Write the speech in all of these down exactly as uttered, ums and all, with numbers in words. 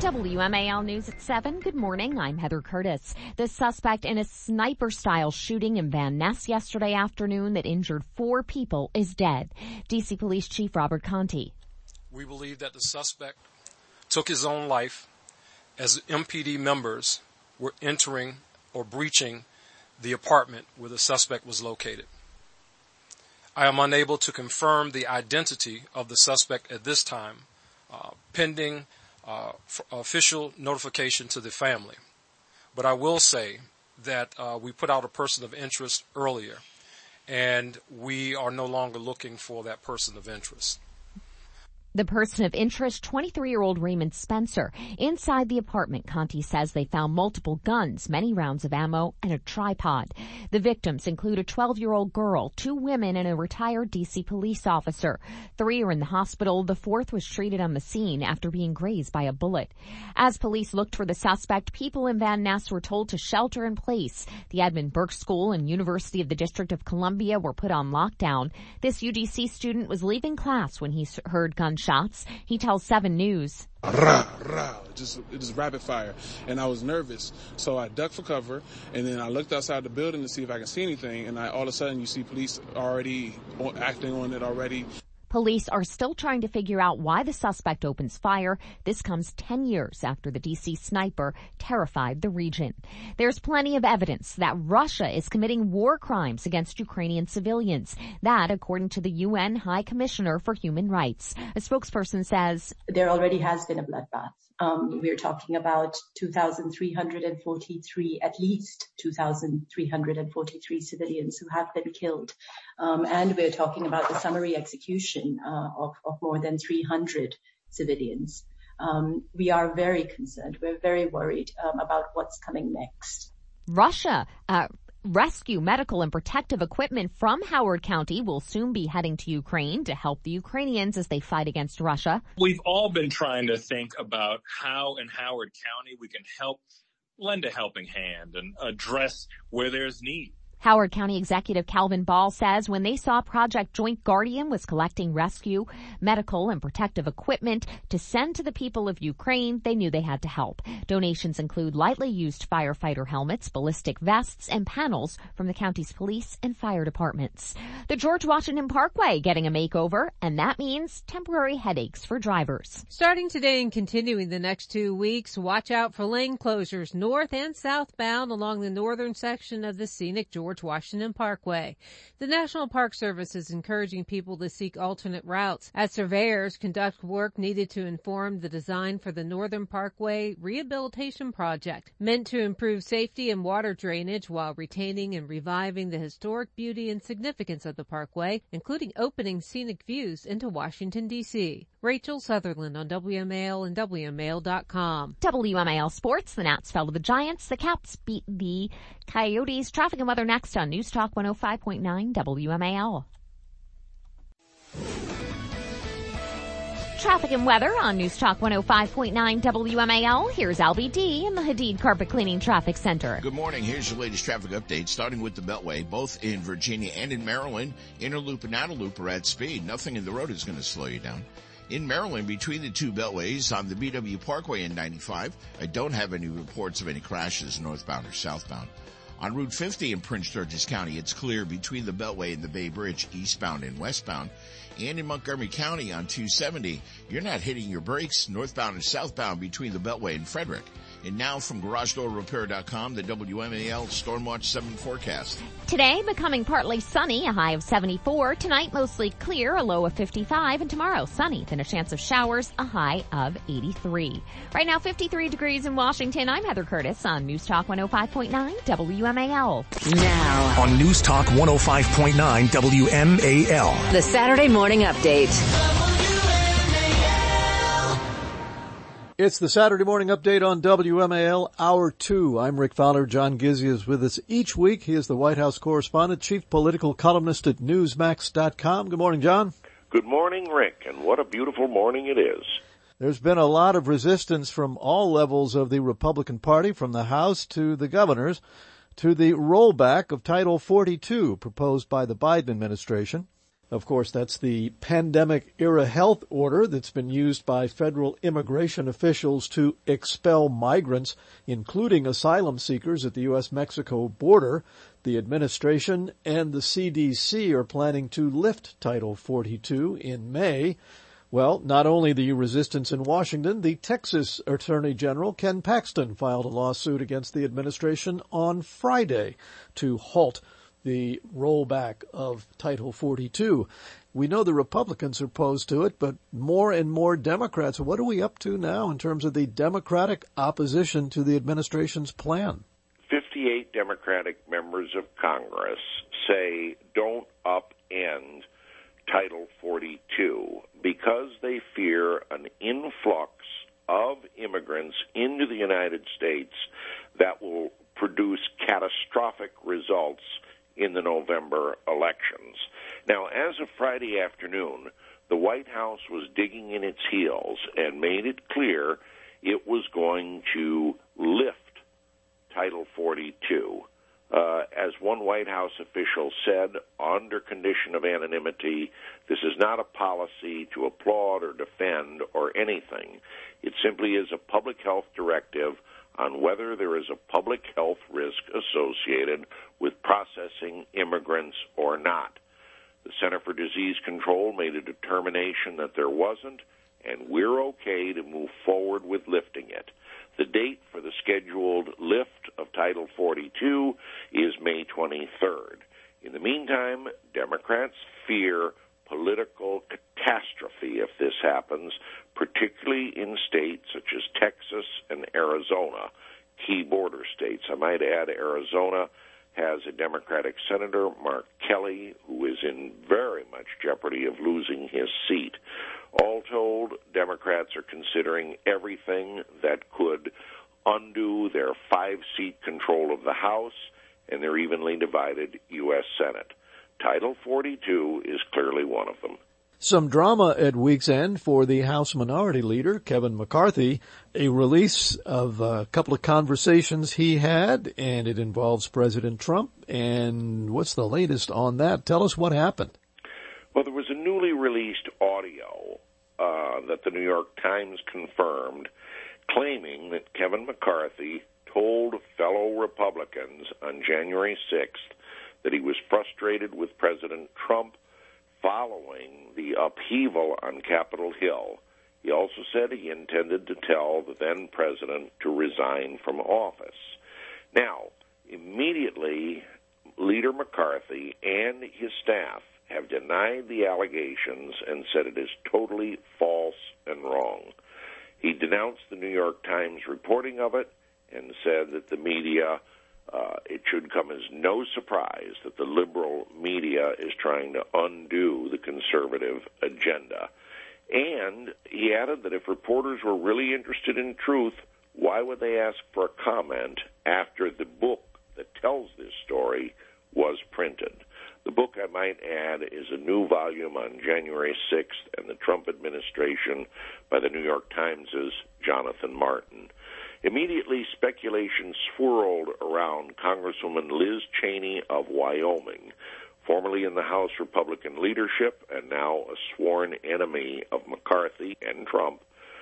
W M A L News at seven. Good morning. I'm Heather Curtis. The suspect in a sniper-style shooting in Van Ness yesterday afternoon that injured four people is dead. D C Police Chief Robert Contee. We believe that the suspect took his own life as M P D members were entering or breaching the apartment where the suspect was located. I am unable to confirm the identity of the suspect at this time, uh, pending uh, official notification to the family. But I will say that uh, we put out a person of interest earlier, and we are no longer looking for that person of interest. The person of interest, twenty-three-year-old Raymond Spencer. Inside the apartment, Contee says they found multiple guns, many rounds of ammo, and a tripod. The victims include a twelve-year-old girl, two women, and a retired D C police officer. Three are in the hospital. The fourth was treated on the scene after being grazed by a bullet. As police looked for the suspect, people in Van Ness were told to shelter in place. The Edmund Burke School and University of the District of Columbia were put on lockdown. This U D C student was leaving class when he heard gunshots. Shots. He tells seven News. Rah, rah, just, it was rapid fire, and I was nervous, so I ducked for cover, and then I looked outside the building to see if I could see anything, and I, all of a sudden you see police already acting on it already. Police are still trying to figure out why the suspect opens fire. This comes ten years after the D C sniper terrified the region. There's plenty of evidence that Russia is committing war crimes against Ukrainian civilians. That, according to the U N High Commissioner for Human Rights. A spokesperson says, there already has been a bloodbath. Um, we're talking about two thousand three hundred forty-three, at least two thousand three hundred forty-three civilians who have been killed. Um, and we're talking about the summary execution uh, of, of more than three hundred civilians. Um, we are very concerned. We're very worried um, about what's coming next. Russia, uh, rescue medical and protective equipment from Howard County will soon be heading to Ukraine to help the Ukrainians as they fight against Russia. We've all been trying to think about how in Howard County we can help lend a helping hand and address where there's need. Howard County Executive Calvin Ball says when they saw Project Joint Guardian was collecting rescue, medical, and protective equipment to send to the people of Ukraine, they knew they had to help. Donations include lightly used firefighter helmets, ballistic vests, and panels from the county's police and fire departments. The George Washington Parkway getting a makeover, and that means temporary headaches for drivers. Starting today and continuing the next two weeks, watch out for lane closures north and southbound along the northern section of the scenic George Washington Parkway. The National Park Service is encouraging people to seek alternate routes as surveyors conduct work needed to inform the design for the Northern Parkway Rehabilitation Project, meant to improve safety and water drainage while retaining and reviving the historic beauty and significance of the parkway, including opening scenic views into Washington, D C Rachel Sutherland on W M A L and W M A L dot com. W M A L Sports, the Nats fell to the Giants. The Caps beat the Coyotes. Traffic and weather next on News Talk one oh five point nine W M A L. Traffic and weather on News Talk one oh five point nine W M A L. Here's L B D in the Hadid Carpet Cleaning Traffic Center. Good morning. Here's your latest traffic update, starting with the Beltway, both in Virginia and in Maryland. Inner loop and outer loop are at speed. Nothing in the road is going to slow you down. In Maryland, between the two beltways on the B W Parkway and ninety-five, I don't have any reports of any crashes northbound or southbound. On Route fifty in Prince George's County, it's clear between the Beltway and the Bay Bridge, eastbound and westbound. And in Montgomery County on two seventy, you're not hitting your brakes northbound and southbound between the Beltway and Frederick. And now from Garage Door Repair dot com, the W M A L Storm Watch seven forecast. Today, becoming partly sunny, a high of seventy-four. Tonight, mostly clear, a low of fifty-five. And tomorrow, sunny, then a chance of showers, a high of eighty-three. Right now, fifty-three degrees in Washington. I'm Heather Curtis on News Talk one oh five point nine W M A L. Now, on News Talk one oh five point nine W M A L. The Saturday Morning Update. It's the Saturday Morning Update on W M A L, Hour two. I'm Rick Fowler. John Gizzi is with us each week. He is the White House correspondent, chief political columnist at Newsmax dot com. Good morning, John. Good morning, Rick, and what a beautiful morning it is. There's been a lot of resistance from all levels of the Republican Party, from the House to the governors, to the rollback of Title forty-two proposed by the Biden administration. Of course, that's the pandemic-era health order that's been used by federal immigration officials to expel migrants, including asylum seekers at the U S Mexico border. The administration and the C D C are planning to lift Title forty-two in May. Well, not only the resistance in Washington, the Texas Attorney General Ken Paxton filed a lawsuit against the administration on Friday to halt the rollback of Title forty-two. We know the Republicans are opposed to it, but more and more Democrats. What are we up to now in terms of the Democratic opposition to the administration's plan? fifty-eight Democratic members of Congress say don't upend Title forty-two because they fear an influx of immigrants into the United States that will produce catastrophic results in the November elections. Now, as of Friday afternoon, the White House was digging in its heels and made it clear it was going to lift Title forty-two. Uh, as one White House official said, under condition of anonymity, this is not a policy to applaud or defend or anything. It simply is a public health directive on whether there is a public health risk associated with processing immigrants or not. The Center for Disease Control made a determination that there wasn't, and we're okay to move forward with lifting it. The date for the scheduled lift of Title forty-two is May twenty-third. In the meantime, Democrats fear political catastrophe if this happens, particularly in states such as Texas and Arizona, key border states. I might add Arizona has a Democratic Senator, Mark Kelly, who is in very much jeopardy of losing his seat. All told, Democrats are considering everything that could undo their five-seat control of the House and their evenly divided U S Senate. Title forty-two is clearly one of them. Some drama at week's end for the House Minority Leader, Kevin McCarthy, a release of a couple of conversations he had, and it involves President Trump. And what's the latest on that? Tell us what happened. Well, there was a newly released audio uh, that the New York Times confirmed, claiming that Kevin McCarthy told fellow Republicans on January sixth that he was frustrated with President Trump following the upheaval on Capitol Hill. He also said he intended to tell the then president to resign from office. Now, immediately, Leader McCarthy and his staff have denied the allegations and said it is totally false and wrong. He denounced the New York Times reporting of it and said that the media, uh, it should come as no surprise that the liberal media is trying to undo the conservative agenda. And he added that if reporters were really interested in truth, why would they ask for a comment after the book that tells this story was printed? The book, I might add, is a new volume on January sixth and the Trump administration by the New York Times' Jonathan Martin. Immediately, speculation swirled around Congresswoman Liz Cheney of Wyoming, formerly in the House Republican leadership and now a sworn enemy of McCarthy and Trump,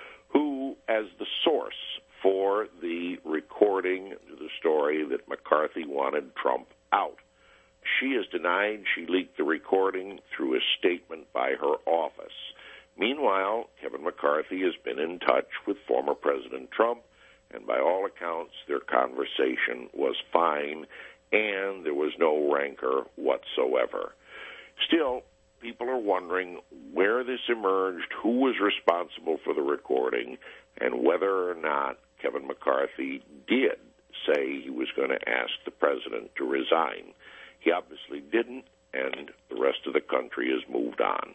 who, as the source for the recording of the story that McCarthy wanted Trump out. She has denied she leaked the recording through a statement by her office. Meanwhile, Kevin McCarthy has been in touch with former President Trump, and by all accounts, their conversation was fine, and there was no rancor whatsoever. Still, people are wondering where this emerged, who was responsible for the recording, and whether or not Kevin McCarthy did say he was going to ask the president to resign. He obviously didn't, and the rest of the country has moved on.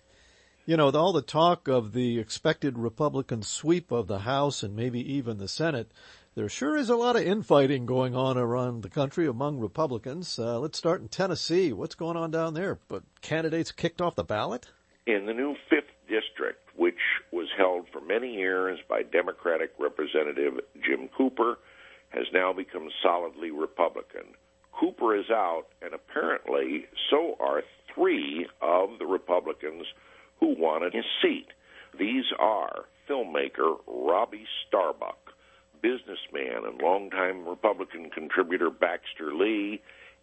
You know, with all the talk of the expected Republican sweep of the House and maybe even the Senate, there sure is a lot of infighting going on around the country among Republicans. Uh, let's start in Tennessee. What's going on down there? But candidates kicked off the ballot? In the new fifth District, which was held for many years by Democratic Representative Jim Cooper, has now become solidly Republican. Cooper is out, and apparently so are three of the Republicans who wanted his seat. These are filmmaker Robbie Starbuck, businessman and longtime Republican contributor Baxter Lee,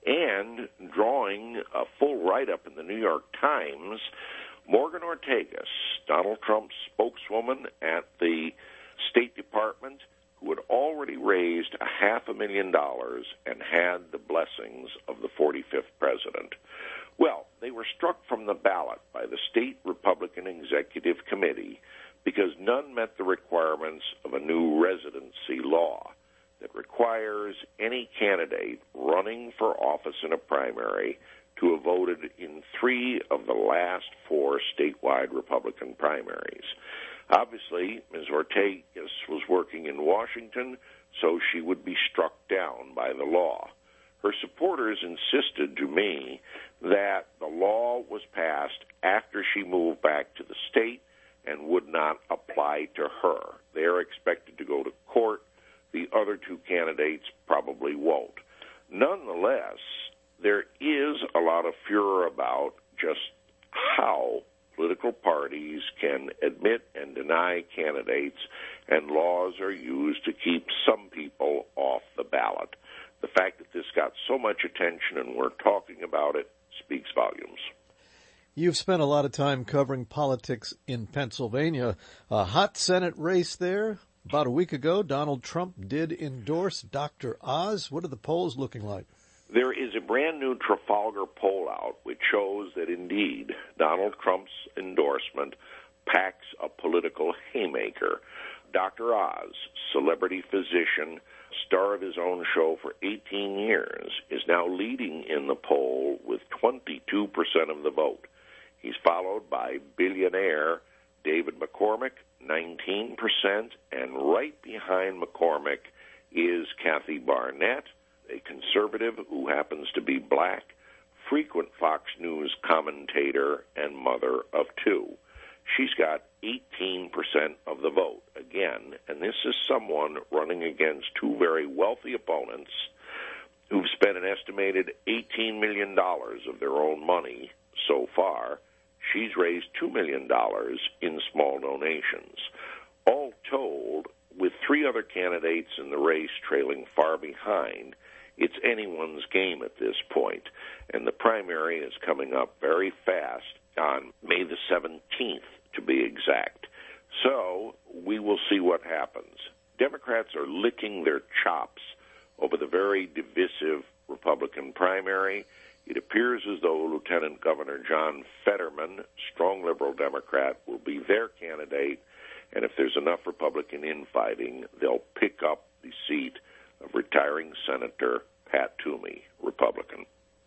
and drawing a full write-up in the New York Times, Morgan Ortagus, Donald Trump's spokeswoman at the State Department, who had already raised a half a million dollars and had the blessings of the forty-fifth president. Well, they were struck from the ballot by the State Republican Executive Committee because none met the requirements of a new residency law that requires any candidate running for office in a primary to have voted in three of the last four statewide Republican primaries. Obviously, Miz Ortagus was working in Washington, so she would be struck down by the law. Her supporters insisted to me that the law was passed after she moved back to the state and would not apply to her. They are expected to go to court. The other two candidates probably won't. Nonetheless, there is a lot of furor about just how political parties can admit and deny candidates, and laws are used to keep some people off the ballot. The fact that this got so much attention and we're talking about it speaks volumes. You've spent a lot of time covering politics in Pennsylvania. A hot Senate race there. About a week ago, Donald Trump did endorse Doctor Oz. What are the polls looking like? There is a brand new Trafalgar poll out which shows that indeed Donald Trump's endorsement packs a political haymaker. Doctor Oz, celebrity physician, star of his own show for eighteen years, is now leading in the poll with twenty-two percent of the vote. He's followed by billionaire David McCormick, nineteen percent, and right behind McCormick is Kathy Barnett, a conservative who happens to be black, frequent Fox News commentator, and mother of two. She's got eighteen percent of the vote, again, and this is someone running against two very wealthy opponents who've spent an estimated eighteen million dollars of their own money so far. She's raised two million dollars in small donations. All told, with three other candidates in the race trailing far behind, it's anyone's game at this point, and the primary is coming up very fast on May the seventeenth, to be exact. So we will see what happens. Democrats are licking their chops over the very divisive Republican primary. It appears as though Lieutenant Governor John Fetterman, strong liberal Democrat, will be their candidate, and if there's enough Republican infighting, they'll pick up the seat of retiring Senator Pat Toomey, Republican.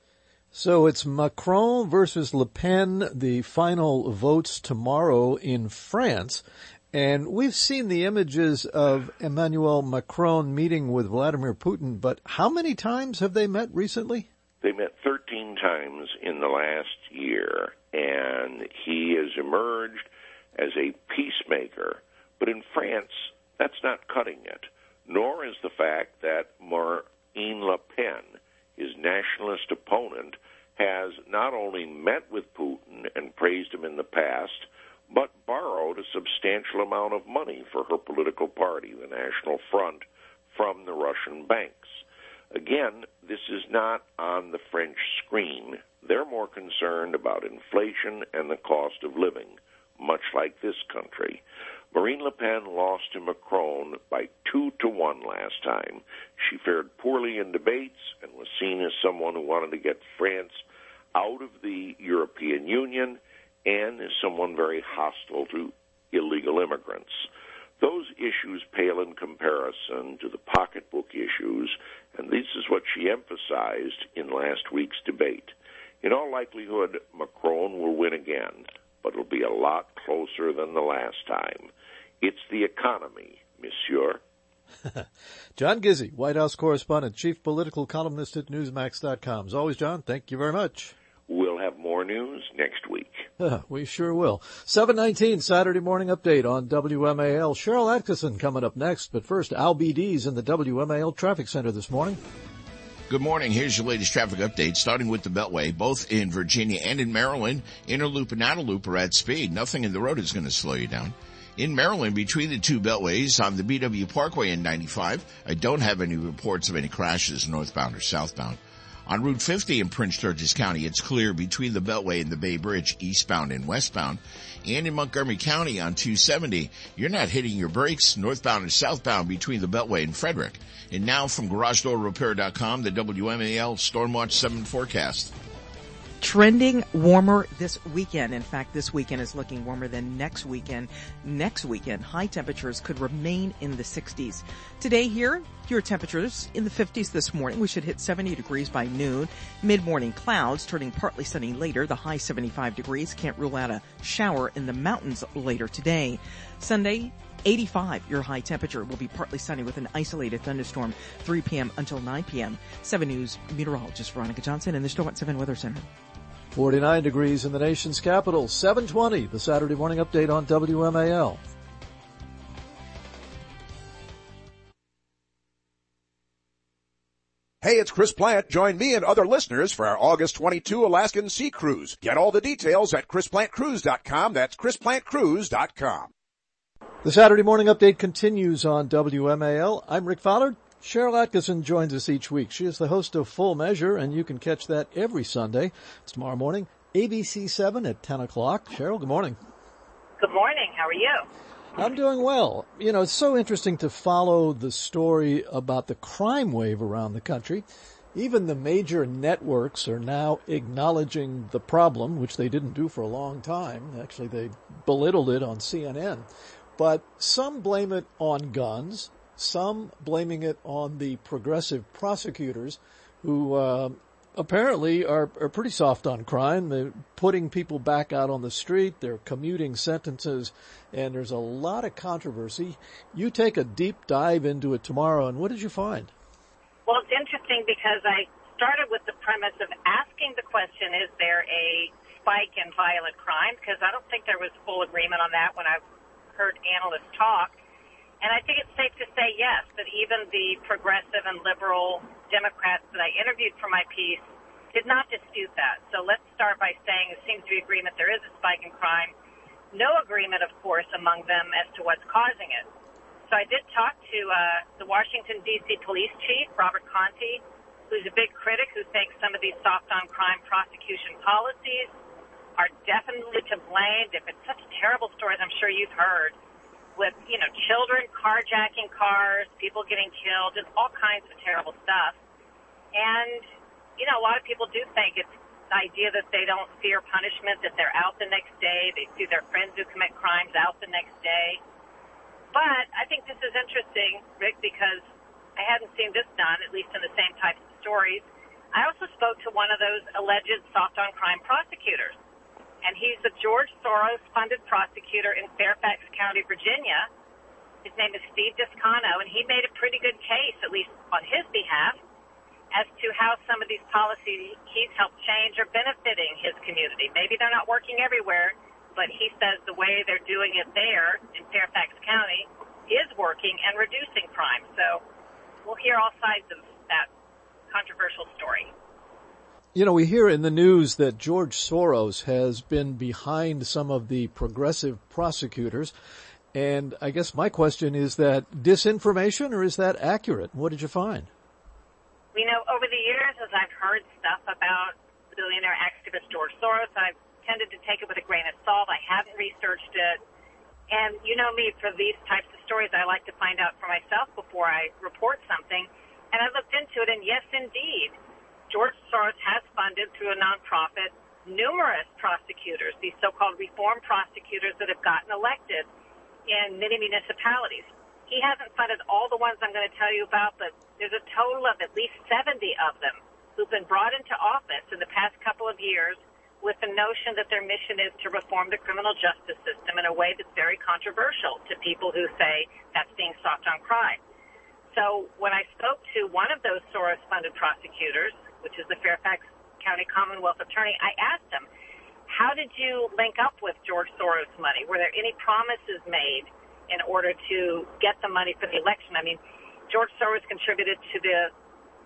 So it's Macron versus Le Pen, the final votes tomorrow in France. And we've seen the images of Emmanuel Macron meeting with Vladimir Putin, but how many times have they met recently? They met thirteen times in the last year, and he has emerged as a peacemaker. But in France, that's not cutting it, nor is the fact that Marine Le Pen, his nationalist opponent, has not only met with Putin and praised him in the past, but borrowed a substantial amount of money for her political party, the National Front, from the Russian banks. Again, this is not on the French screen. They're more concerned about inflation and the cost of living, much like this country. Marine Le Pen lost to Macron by two to one last time. She fared poorly in debates and was seen as someone who wanted to get France out of the European Union and as someone very hostile to illegal immigrants. Those issues pale in comparison to the pocketbook issues, and this is what she emphasized in last week's debate. In all likelihood, Macron will win again, but it'll be a lot closer than the last time. It's the economy, monsieur. John Gizzi, White House correspondent, chief political columnist at Newsmax dot com. As always, John, thank you very much. We'll have more news next week. We sure will. seven nineteen Saturday morning update on W M A L. Cheryl Atkinson coming up next, but first, Al B D's in the W M A L Traffic Center this morning. Good morning. Here's your latest traffic update, starting with the Beltway, both in Virginia and in Maryland. Inner loop and outer loop are at speed. Nothing in the road is going to slow you down. In Maryland, between the two beltways on the B W Parkway and ninety-five, I don't have any reports of any crashes northbound or southbound. On Route fifty in Prince George's County, it's clear between the Beltway and the Bay Bridge, eastbound and westbound. And in Montgomery County on two seventy, you're not hitting your brakes northbound and southbound between the Beltway and Frederick. And now from Garage Door Repair dot com, the W M A L Storm Watch seven forecast. Trending warmer this weekend. In fact, this weekend is looking warmer than next weekend. Next weekend, high temperatures could remain in the sixties. Today here, your temperatures in the fifties this morning. We should hit seventy degrees by noon. Mid-morning clouds turning partly sunny later. The high seventy-five degrees. Can't rule out a shower in the mountains later today. Sunday, eighty-five, your high temperature will be partly sunny with an isolated thunderstorm three p.m. until nine p.m. seven News meteorologist Veronica Johnson in the Storm seven Weather Center. forty-nine degrees in the nation's capital, seven twenty, the Saturday morning update on W M A L. Hey, it's Chris Plant. Join me and other listeners for our August twenty-second Alaskan Sea Cruise. Get all the details at chris plant cruise dot com. That's chris plant cruise dot com. The Saturday morning update continues on W M A L. I'm Rick Fowler. Cheryl Atkinson joins us each week. She is the host of Full Measure, and you can catch that every Sunday. It's tomorrow morning, A B C seven at ten o'clock. Cheryl, good morning. Good morning. How are you? I'm doing well. You know, it's so interesting to follow the story about the crime wave around the country. Even the major networks are now acknowledging the problem, which they didn't do for a long time. Actually, they belittled it on C N N. But some blame it on guns, some blaming it on the progressive prosecutors who uh, apparently are, are pretty soft on crime. They're putting people back out on the street. They're commuting sentences, and there's a lot of controversy. You take a deep dive into it tomorrow, and what did you find? Well, it's interesting because I started with the premise of asking the question, is there a spike in violent crime? Because I don't think there was full agreement on that when I've heard analysts talk. And I think it's safe to say yes, that even the progressive and liberal Democrats that I interviewed for my piece did not dispute that. So let's start by saying there seems to be agreement there is a spike in crime. No agreement, of course, among them as to what's causing it. So I did talk to uh, the Washington, D C police chief, Robert Conti, who's a big critic who thinks some of these soft-on-crime prosecution policies are definitely to blame. If it's such terrible stories, I'm sure you've heard, with, you know, children carjacking cars, people getting killed, just all kinds of terrible stuff. And, you know, a lot of people do think it's the idea that they don't fear punishment, that they're out the next day, they see their friends who commit crimes out the next day. But I think this is interesting, Rick, because I hadn't seen this done, at least in the same types of stories. I also spoke to one of those alleged soft-on-crime prosecutors. And he's a George Soros-funded prosecutor in Fairfax County, Virginia. His name is Steve Discano, and he made a pretty good case, at least on his behalf, as to how some of these policies he's helped change are benefiting his community. Maybe they're not working everywhere, but he says the way they're doing it there in Fairfax County is working and reducing crime. So we'll hear all sides of that controversial story. You know, we hear in the news that George Soros has been behind some of the progressive prosecutors. And I guess my question is that disinformation or is that accurate? What did you find? You know, over the years, as I've heard stuff about billionaire activist George Soros, I've tended to take it with a grain of salt. I haven't researched it. And you know me, for these types of stories, I like to find out for myself before I report something. And I looked into it, and yes, indeed, George Soros has funded through a nonprofit numerous prosecutors, these so-called reform prosecutors that have gotten elected in many municipalities. He hasn't funded all the ones I'm going to tell you about, but there's a total of at least seventy of them who've been brought into office in the past couple of years with the notion that their mission is to reform the criminal justice system in a way that's very controversial to people who say that's being soft on crime. So when I spoke to one of those Soros-funded prosecutors, which is the Fairfax County Commonwealth Attorney, I asked him, how did you link up with George Soros' money? Were there any promises made in order to get the money for the election? I mean, George Soros contributed to the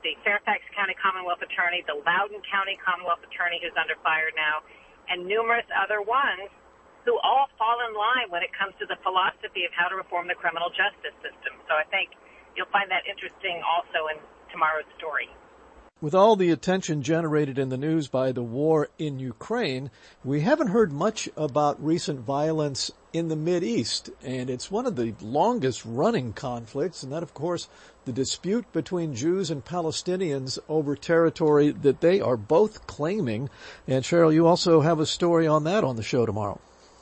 the Fairfax County Commonwealth Attorney, the Loudoun County Commonwealth Attorney who's under fire now, and numerous other ones who all fall in line when it comes to the philosophy of how to reform the criminal justice system. So I think you'll find that interesting also in tomorrow's story. With all the attention generated in the news by the war in Ukraine, we haven't heard much about recent violence in the Mideast, and it's one of the longest-running conflicts, and that, of course, the dispute between Jews and Palestinians over territory that they are both claiming. And, Cheryl, you also have a story on that on the show tomorrow.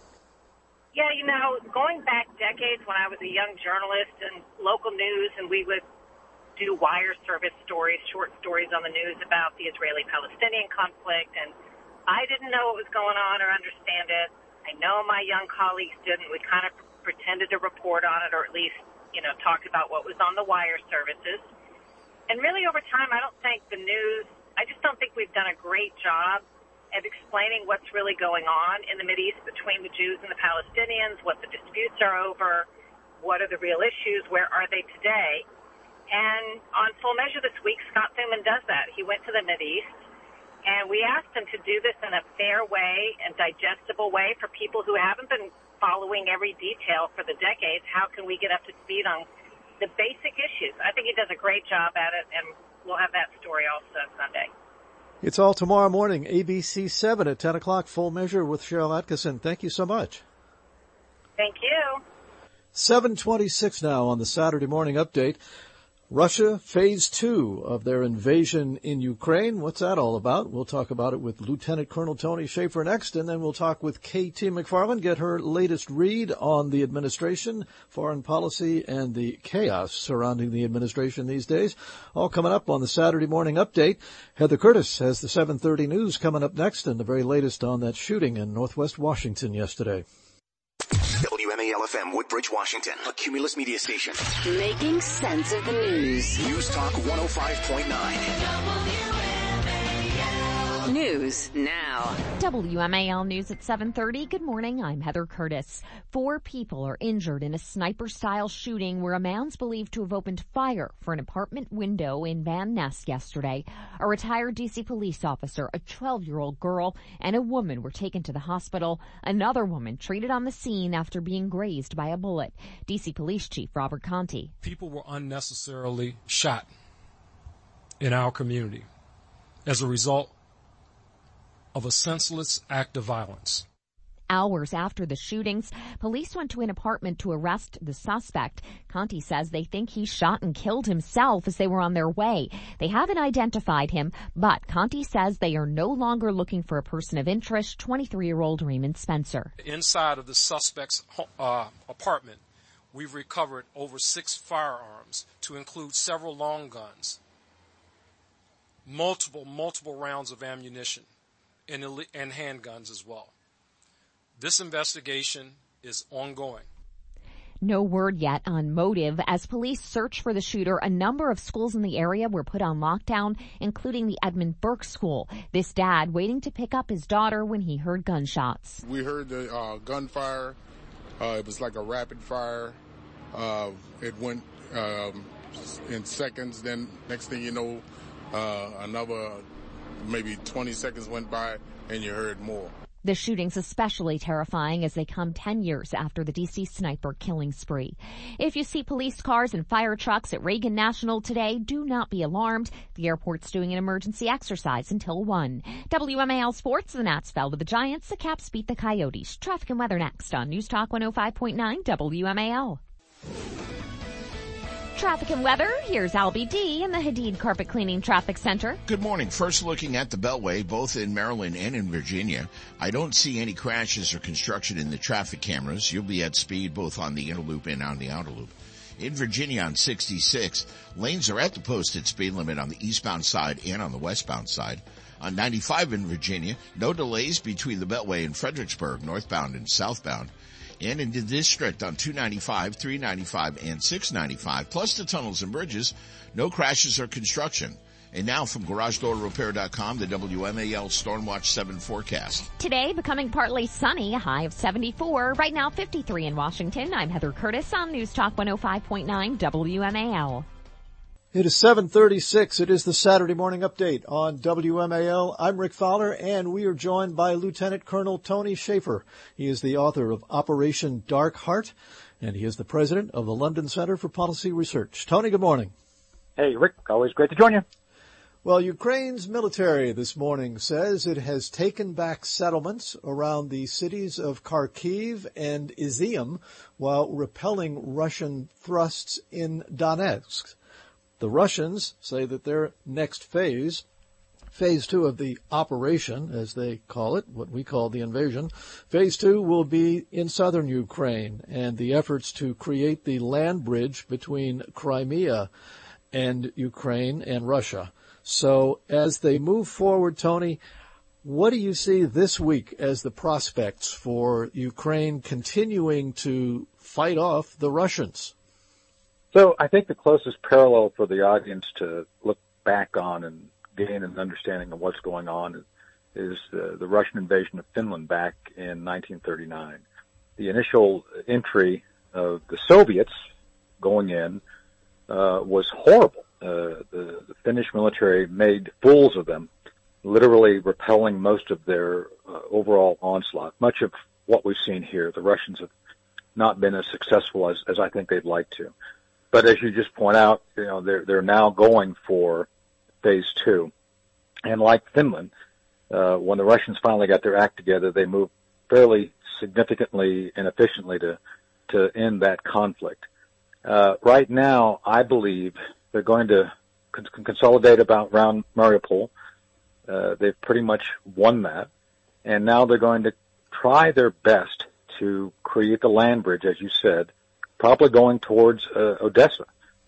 Yeah, you know, going back decades when I was a young journalist in local news, and we would do wire service stories, short stories on the news about the Israeli-Palestinian conflict, and I didn't know what was going on or understand it. I know my young colleagues didn't. We kind of pretended to report on it, or at least, you know, talk about what was on the wire services. And really over time, I don't think the news, I just don't think we've done a great job of explaining what's really going on in the Mideast between the Jews and the Palestinians, what the disputes are over, what are the real issues, where are they today. And on Full Measure this week, Scott Thunman does that. He went to the Mideast, and we asked him to do this in a fair way and digestible way for people who haven't been following every detail for the decades. How can we get up to speed on the basic issues? I think he does a great job at it, and we'll have that story also Sunday. It's all tomorrow morning, A B C seven at ten o'clock, Full Measure with Cheryl Atkinson. Thank you so much. Thank you. seven twenty-six now on the Saturday morning update. Russia, phase two of their invasion in Ukraine. What's that all about? We'll talk about it with Lieutenant Colonel Tony Shaffer next, and then we'll talk with K T McFarland, get her latest read on the administration, foreign policy, and the chaos surrounding the administration these days. All coming up on the Saturday morning update. Heather Curtis has the seven thirty news coming up next, and the very latest on that shooting in Northwest Washington yesterday. W M A L F M, Woodbridge, Washington, a Cumulus media station. Making sense of the news. News Talk one oh five point nine. News now. W M A L News at seven thirty. Good morning. I'm Heather Curtis. Four people are injured in a sniper-style shooting where a man's believed to have opened fire for an apartment window in Van Ness yesterday. A retired D C police officer, a twelve-year-old girl, and a woman were taken to the hospital. Another woman treated on the scene after being grazed by a bullet. D C Police Chief Robert Conti. People were unnecessarily shot in our community as a result of a senseless act of violence. Hours after the shootings, police went to an apartment to arrest the suspect. Conti says they think he shot and killed himself as they were on their way. They haven't identified him, but Conti says they are no longer looking for a person of interest, twenty-three-year-old Raymond Spencer. Inside of the suspect's uh, apartment, we've recovered over six firearms, to include several long guns, multiple, multiple rounds of ammunition, and, and handguns as well. This investigation is ongoing. No word yet on motive. As police search for the shooter, a number of schools in the area were put on lockdown, including the Edmund Burke School. This dad waiting to pick up his daughter when he heard gunshots. We heard the uh, gunfire. Uh, it was like a rapid fire. Uh, it went um, in seconds. Then next thing you know, uh, another maybe twenty seconds went by and you heard more. The shooting's especially terrifying as they come ten years after the D C sniper killing spree. If you see police cars and fire trucks at Reagan National today, do not be alarmed. The airport's doing an emergency exercise until one. W M A L Sports, the Nats fell to the Giants, the Caps beat the Coyotes. Traffic and weather next on News Talk one oh five point nine W M A L. Traffic and weather, here's Albie D in the Hadid Carpet Cleaning Traffic Center. Good morning. First, looking at the Beltway, both in Maryland and in Virginia, I don't see any crashes or construction in the traffic cameras. You'll be at speed both on the inner loop and on the outer loop. In Virginia on sixty-six, lanes are at the posted speed limit on the eastbound side and on the westbound side. On ninety-five in Virginia, no delays between the Beltway and Fredericksburg, northbound and southbound. And in the district on two ninety-five, three ninety-five, and six ninety-five, plus the tunnels and bridges, no crashes or construction. And now from Garage Door Repair dot com, the W M A L Stormwatch seven forecast. Today, becoming partly sunny, a high of seventy-four. Right now, fifty-three in Washington. I'm Heather Curtis on News Talk one oh five point nine W M A L. It is seven thirty-six. It is the Saturday Morning Update on W M A L. I'm Rick Fowler, and we are joined by Lieutenant Colonel Tony Shaffer. He is the author of Operation Dark Heart, and he is the president of the London Center for Policy Research. Tony, good morning. Hey, Rick. Always great to join you. Well, Ukraine's military this morning says it has taken back settlements around the cities of Kharkiv and Izium while repelling Russian thrusts in Donetsk. The Russians say that their next phase, phase two of the operation, as they call it, what we call the invasion, phase two will be in southern Ukraine and the efforts to create the land bridge between Crimea and Ukraine and Russia. So as they move forward, Tony, what do you see this week as the prospects for Ukraine continuing to fight off the Russians? So I think the closest parallel for the audience to look back on and gain an understanding of what's going on is the, the Russian invasion of Finland back in nineteen thirty-nine. The initial entry of the Soviets going in uh, was horrible. Uh, the, the Finnish military made fools of them, literally repelling most of their uh, overall onslaught. Much of what we've seen here, the Russians have not been as successful as, as I think they'd like to. But as you just point out, you know, they're, they're now going for phase two. And like Finland, uh, when the Russians finally got their act together, they moved fairly significantly and efficiently to, to end that conflict. Uh, right now, I believe they're going to con- consolidate about around Mariupol. Uh, they've pretty much won that. And now they're going to try their best to create the land bridge, as you said, probably going towards uh, Odessa.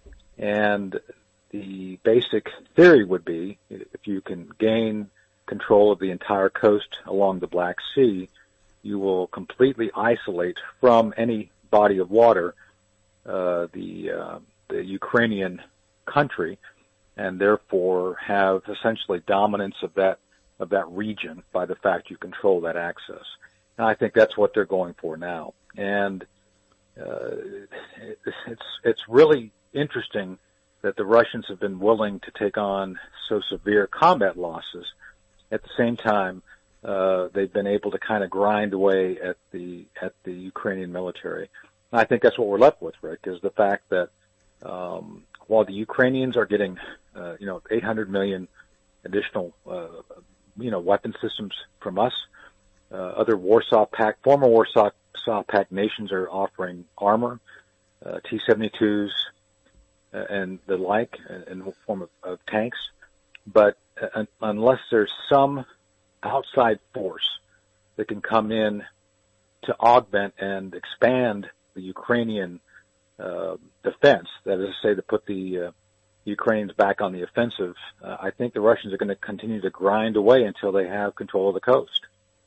And the basic theory would be, if you can gain control of the entire coast along the Black Sea, you will completely isolate from any body of water uh, the, uh, the Ukrainian country, and therefore have essentially dominance of that of that region by the fact you control that access. And I think that's what they're going for now. And uh, it's it's really interesting that the Russians have been willing to take on so severe combat losses. At the same time, uh, they've been able to kind of grind away at the at the Ukrainian military. And I think that's what we're left with, Rick, is the fact that um, while the Ukrainians are getting, uh, you know, eight hundred million additional, uh, you know, weapon systems from us, uh, other Warsaw Pact, former Warsaw Pact nations are offering armor, uh, T seventy-twos, uh, and the like, in the form of, of tanks. But uh, unless there's some outside force that can come in to augment and expand the Ukrainian uh, defense, that is to say, to put the uh, Ukrainians back on the offensive, uh, I think the Russians are going to continue to grind away until they have control of the coast.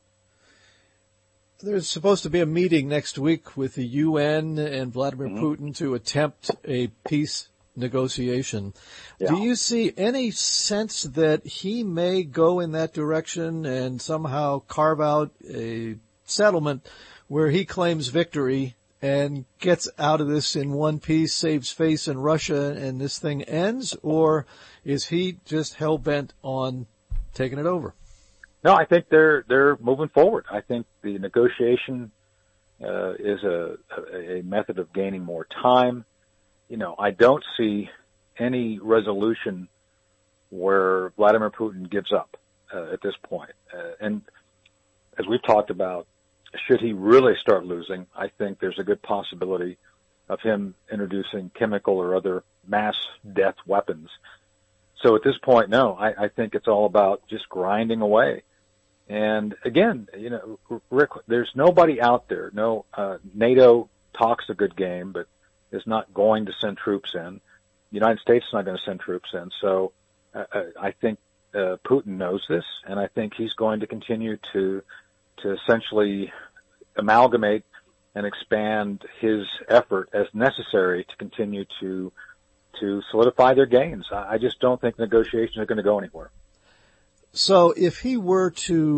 There's supposed to be a meeting next week with the U N and Vladimir mm-hmm. Putin to attempt a peace negotiation. Yeah. Do you see any sense that he may go in that direction and somehow carve out a settlement where he claims victory and gets out of this in one piece, saves face in Russia, and this thing ends? Or is he just hell-bent on taking it over? No, I think they're they're moving forward. I think the negotiation uh, is a, a method of gaining more time. You know, I don't see any resolution where Vladimir Putin gives up uh, at this point. Uh, and as we've talked about, should he really start losing, I think there's a good possibility of him introducing chemical or other mass death weapons. So at this point, no, I, I think it's all about just grinding away. And again, you know, Rick, there's nobody out there. No, uh, NATO talks a good game, but is not going to send troops in. The United States is not going to send troops in. So uh, I think uh, Putin knows this, and I think he's going to continue to to essentially amalgamate and expand his effort as necessary to continue to to solidify their gains. I just don't think negotiations are going to go anywhere. So if he were to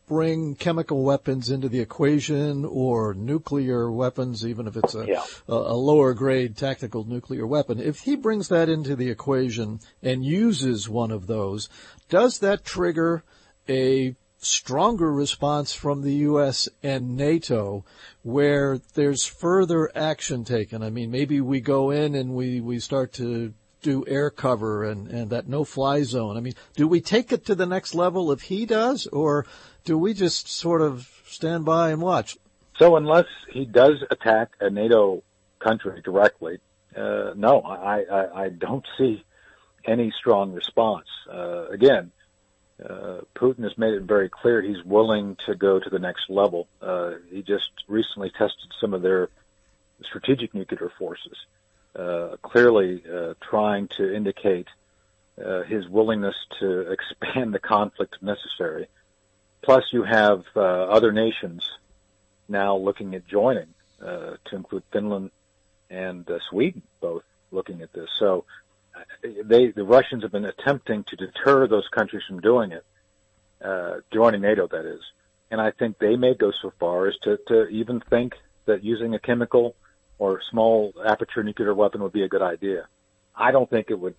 bring chemical weapons into the equation or nuclear weapons, even if it's a, yeah. a, a lower grade tactical nuclear weapon, if he brings that into the equation and uses one of those, does that trigger a stronger response from the U S and NATO where there's further action taken? I mean, maybe we go in and we, we start to do air cover and, and that no-fly zone. I mean, do we take it to the next level if he does, or do we just sort of stand by and watch? So unless he does attack a NATO country directly, uh, no, I, I, I don't see any strong response. Uh, again, uh, Putin has made it very clear he's willing to go to the next level. Uh, he just recently tested some of their strategic nuclear forces. Uh, clearly uh, trying to indicate uh, his willingness to expand the conflict if necessary. Plus, you have uh, other nations now looking at joining, uh, to include Finland and uh, Sweden, both looking at this. So they, the Russians have been attempting to deter those countries from doing it, uh, joining NATO, that is. And I think they may go so far as to, to even think that using a chemical or small aperture nuclear weapon would be a good idea. I don't think it would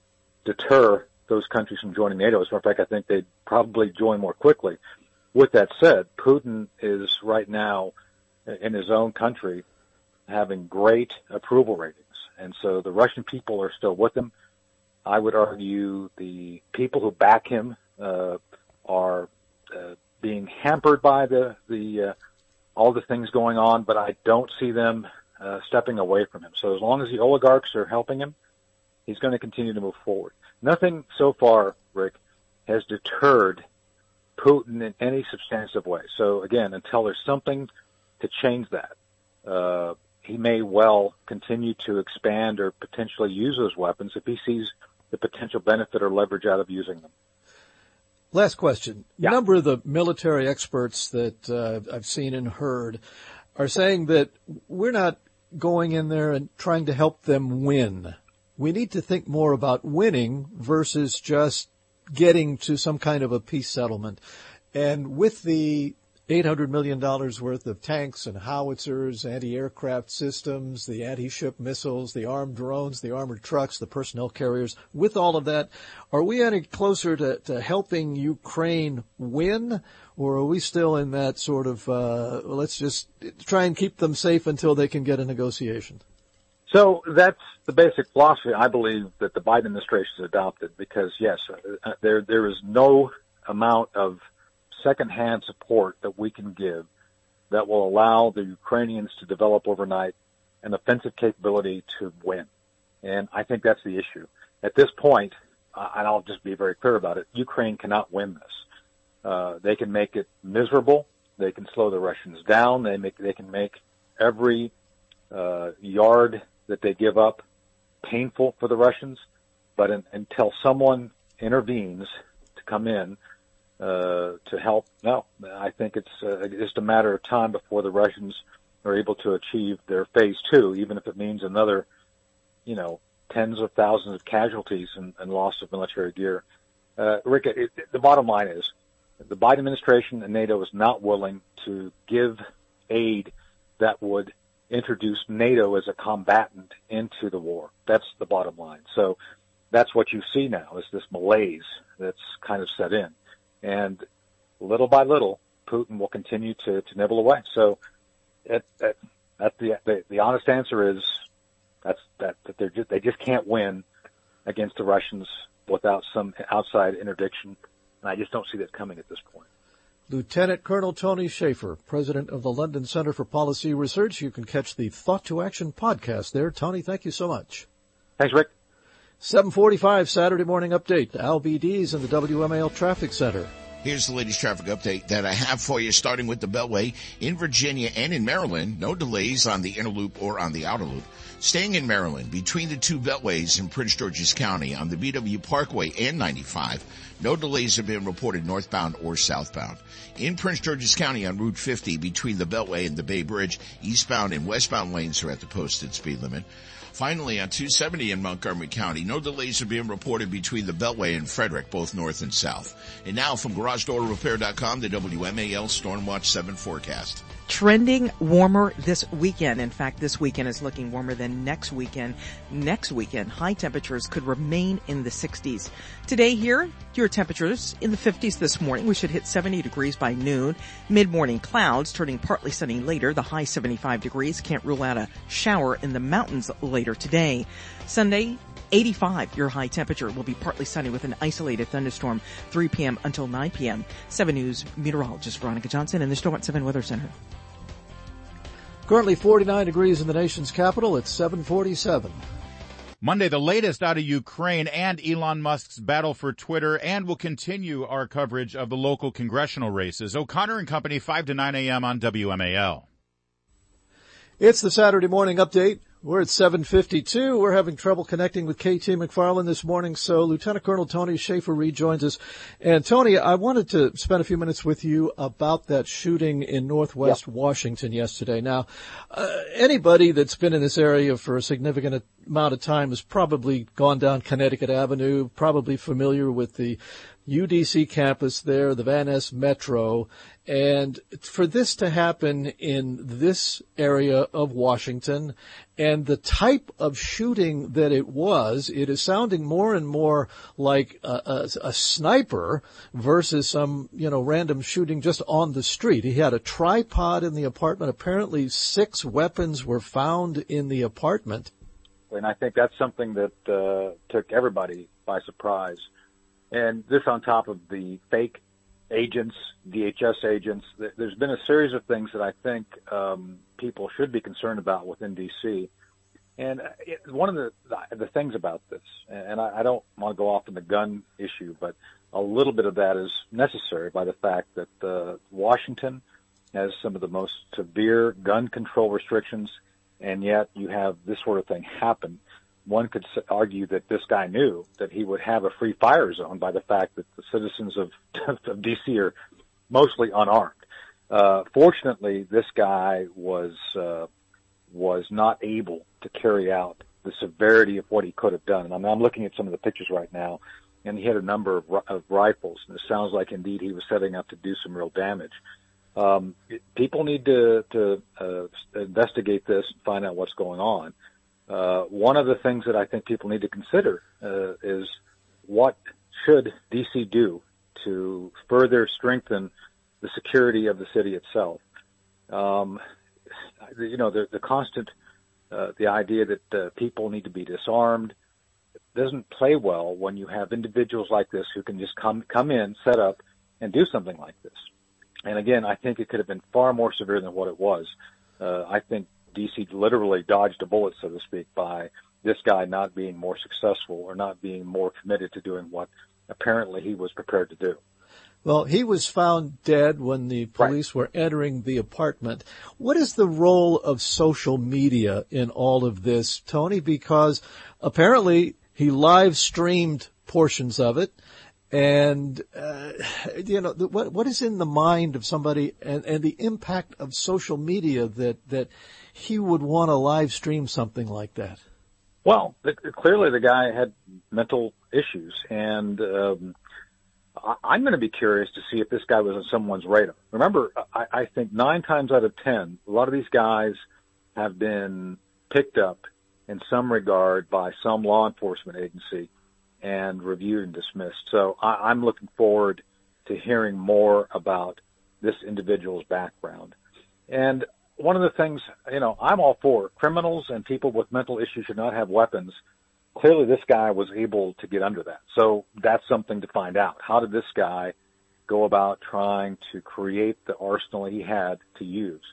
deter those countries from joining NATO. As a matter of fact, I think they'd probably join more quickly. With that said, Putin is right now in his own country having great approval ratings. And so the Russian people are still with him. I would argue the people who back him uh, are uh, being hampered by the, the uh, all the things going on, but I don't see them Uh, stepping away from him. So as long as the oligarchs are helping him, he's going to continue to move forward. Nothing so far, Rick, has deterred Putin in any substantive way. So again, until there's something to change that, uh, he may well continue to expand or potentially use those weapons if he sees the potential benefit or leverage out of using them. Last question. A yeah. number of the military experts that uh, I've seen and heard are saying that we're not going in there and trying to help them win. We need to think more about winning versus just getting to some kind of a peace settlement. And with the eight hundred million dollars worth of tanks and howitzers, anti-aircraft systems, the anti-ship missiles, the armed drones, the armored trucks, the personnel carriers, with all of that, are we any closer to, to helping Ukraine win? Or are we still in that sort of, uh, let's just try and keep them safe until they can get a negotiation? So that's the basic philosophy I believe that the Biden administration has adopted, because yes, uh, there, there is no amount of secondhand support that we can give that will allow the Ukrainians to develop overnight an offensive capability to win. And I think that's the issue. At this point, uh, and I'll just be very clear about it, Ukraine cannot win this. Uh, they can make it miserable. They can slow the Russians down. They make, they can make every, uh, yard that they give up painful for the Russians. But in, until someone intervenes to come in, uh, to help, no, I think it's uh, just a matter of time before the Russians are able to achieve their phase two, even if it means another, you know, tens of thousands of casualties and, and loss of military gear. Uh, Rick, it, it, the bottom line is, the Biden administration and NATO is not willing to give aid that would introduce NATO as a combatant into the war. That's the bottom line. So that's what you see now is this malaise that's kind of set in. And little by little, Putin will continue to, to nibble away. So it, it, that the, the the honest answer is that's that, that they're just, they just can't win against the Russians without some outside interdiction. And I just don't see that coming at this point. Lieutenant Colonel Tony Shaffer, president of the London Center for Policy Research. You can catch the Thought to Action podcast there. Tony, thank you so much. Thanks, Rick. seven forty-five Saturday morning update. Al B D's in the W M A L Traffic Center. Here's the latest traffic update that I have for you, starting with the Beltway in Virginia and in Maryland. No delays on the inner loop or on the outer loop. Staying in Maryland, between the two beltways in Prince George's County on the B W Parkway and ninety-five, no delays have been reported northbound or southbound. In Prince George's County on Route fifty, between the Beltway and the Bay Bridge, eastbound and westbound lanes are at the posted speed limit. Finally, on two seventy in Montgomery County, no delays are being reported between the Beltway and Frederick, both north and south. And now from Garage Door Repair dot com, the W M A L Stormwatch seven forecast. Trending warmer this weekend. In fact, this weekend is looking warmer than next weekend. Next weekend, high temperatures could remain in the sixties. Today here, your temperatures in the fifties this morning. We should hit seventy degrees by noon. Mid-morning clouds turning partly sunny later. The high seventy-five degrees. Can't rule out a shower in the mountains later today. Sunday, eighty-five, your high temperature will be partly sunny with an isolated thunderstorm three p.m. until nine p.m. seven News meteorologist Veronica Johnson in the Storm seven Weather Center. Currently forty-nine degrees in the nation's capital. It's seven forty-seven. Monday, the latest out of Ukraine and Elon Musk's battle for Twitter, and we'll continue our coverage of the local congressional races. O'Connor and Company, five to nine a.m. on W M A L. It's the Saturday morning update. We're at seven fifty-two. We're having trouble connecting with K T McFarland this morning, so Lieutenant Colonel Tony Schaefer rejoins us. And Tony, I wanted to spend a few minutes with you about that shooting in Northwest yep. Washington yesterday. Now, uh, anybody that's been in this area for a significant amount of time has probably gone down Connecticut Avenue, probably familiar with the U D C campus there, the Van Ness Metro. And for this to happen in this area of Washington and the type of shooting that it was, it is sounding more and more like a, a, a sniper versus some, you know, random shooting just on the street. He had a tripod in the apartment. Apparently six weapons were found in the apartment. And I think that's something that uh, took everybody by surprise. And this on top of the fake agents, D H S agents. There's been a series of things that I think um, people should be concerned about within D C. And it, one of the the things about this, and I, I don't want to go off on the gun issue, but a little bit of that is necessary by the fact that uh, Washington has some of the most severe gun control restrictions, and yet you have this sort of thing happen. One could argue that this guy knew that he would have a free fire zone by the fact that the citizens of, of D C are mostly unarmed. Uh, fortunately, this guy was uh, was not able to carry out the severity of what he could have done. And I'm, I'm looking at some of the pictures right now, and he had a number of, of rifles, and it sounds like indeed he was setting up to do some real damage. Um, people need to, to uh, investigate this and find out what's going on. Uh, one of the things that I think people need to consider uh, is what should D C do to further strengthen the security of the city itself. Um, you know, the, the constant, uh, the idea that uh, people need to be disarmed doesn't play well when you have individuals like this who can just come come in, set up, and do something like this. And again, I think it could have been far more severe than what it was. Uh, I think D C literally dodged a bullet, so to speak, by this guy not being more successful or not being more committed to doing what apparently he was prepared to do. Well, he was found dead when the police right. were entering the apartment. What is the role of social media in all of this, Tony? Because apparently he live streamed portions of it. And, uh, you know, what, what is in the mind of somebody and, and the impact of social media that, that he would want to live stream something like that? Well, the, clearly the guy had mental issues, and, um, I, I'm going to be curious to see if this guy was on someone's radar. Remember, I, I think nine times out of ten, a lot of these guys have been picked up in some regard by some law enforcement agency and reviewed and dismissed. So I, I'm looking forward to hearing more about this individual's background. And one of the things, you know, I'm all for criminals and people with mental issues should not have weapons. Clearly this guy was able to get under that. So that's something to find out. How did this guy go about trying to create the arsenal he had to use?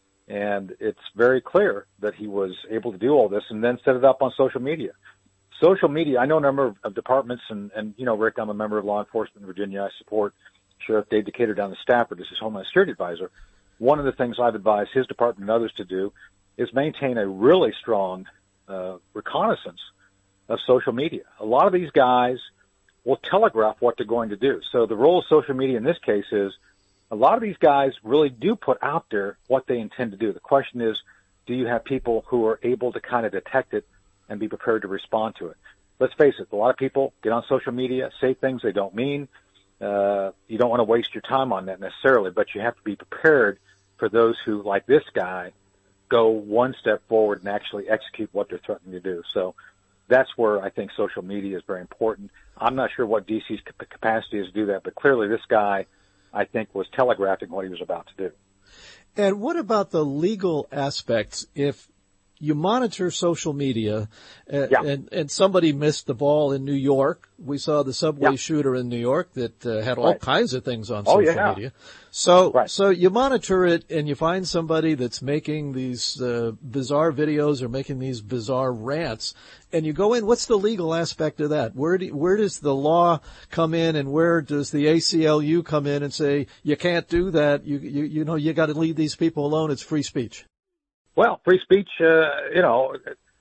And it's very clear that he was able to do all this and then set it up on social media. Social media, I know a number of, of departments, and, and, you know, Rick, I'm a member of law enforcement in Virginia. I support Sheriff Dave Decatur down in Stafford as his Homeland Security Advisor. One of the things I've advised his department and others to do is maintain a really strong uh, reconnaissance of social media. A lot of these guys will telegraph what they're going to do. So the role of social media in this case is a lot of these guys really do put out there what they intend to do. The question is, do you have people who are able to kind of detect it and be prepared to respond to it. Let's face it, a lot of people get on social media, say things they don't mean. Uh, you don't want to waste your time on that necessarily, but you have to be prepared for those who, like this guy, go one step forward and actually execute what they're threatening to do. So that's where I think social media is very important. I'm not sure what D C's capacity is to do that, but clearly this guy, I think, was telegraphing what he was about to do. And what about the legal aspects? If you monitor social media, uh, yeah. and, and somebody missed the ball in New York. We saw the subway yeah. shooter in New York that uh, had all right. kinds of things on oh, social yeah. media. So, right. so you monitor it and you find somebody that's making these uh, bizarre videos or making these bizarre rants, and you go in. What's the legal aspect of that? Where do, where does the law come in, and where does the A C L U come in and say you can't do that? You you you know you got to leave these people alone. It's free speech. Well, free speech, uh, you know,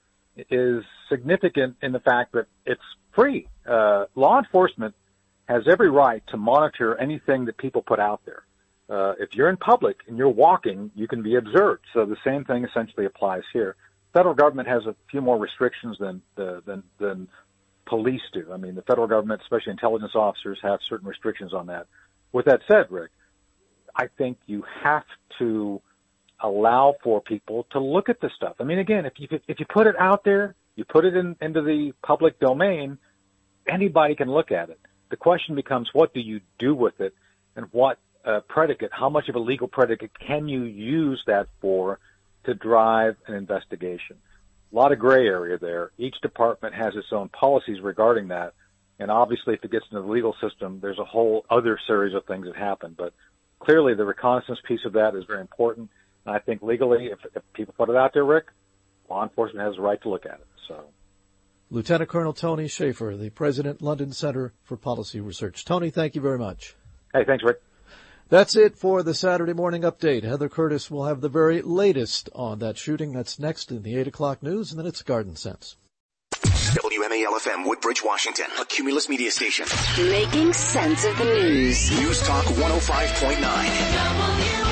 is significant in the fact that it's free. Uh, law enforcement has every right to monitor anything that people put out there. Uh, if you're in public and you're walking, you can be observed. So the same thing essentially applies here. Federal government has a few more restrictions than, uh, than, than police do. I mean, the federal government, especially intelligence officers, have certain restrictions on that. With that said, Rick, I think you have to allow for people to look at this stuff. I mean, again, if you if you put it out there, you put it in, into the public domain, anybody can look at it. The question becomes, what do you do with it, and what uh, predicate, how much of a legal predicate can you use that for to drive an investigation? A lot of gray area there. Each department has its own policies regarding that, and obviously if it gets into the legal system, there's a whole other series of things that happen. But clearly the reconnaissance piece of that is very important. And I think legally, if, if people put it out there, Rick, law enforcement has the right to look at it. So, Lieutenant Colonel Tony Shaffer, the President, London Center for Policy Research. Tony, thank you very much. Hey, thanks, Rick. That's it for the Saturday morning update. Heather Curtis will have the very latest on that shooting. That's next in the eight o'clock news, and then it's Garden Sense. W M A L F M, Woodbridge, Washington, a Cumulus media station. Making sense of the news. News Talk one oh five point nine.